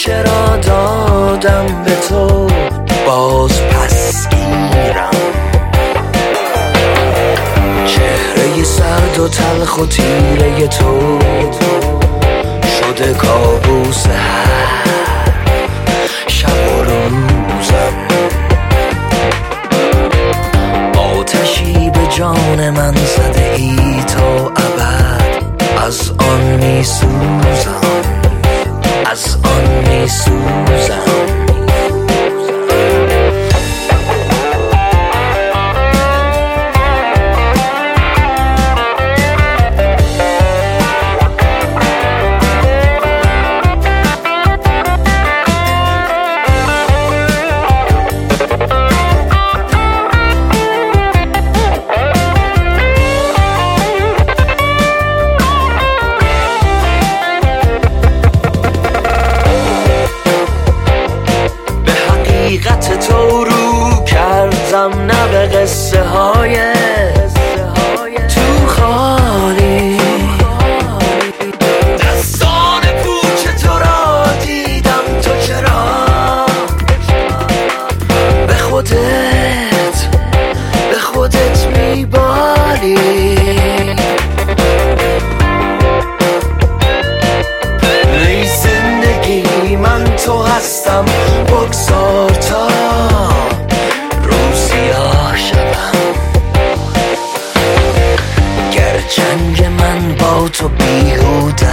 چرا دادم به تو باز پس گیرم. چهره سرد و تلخ و تیره تو شده کابوس هر شب و روزم. آتشی به جان من زده ای تا ابد، از آن می سوزم، از آن می سوزم. حقیقت تو رو کردم نه به قصه های تو خالی. دستان پوچ تو را دیدم، تو چرا به خودت میبالی. ای زندگی من تو هستم، بگذار تا روزیاه شدم. گرچنگ من با تو بیهوده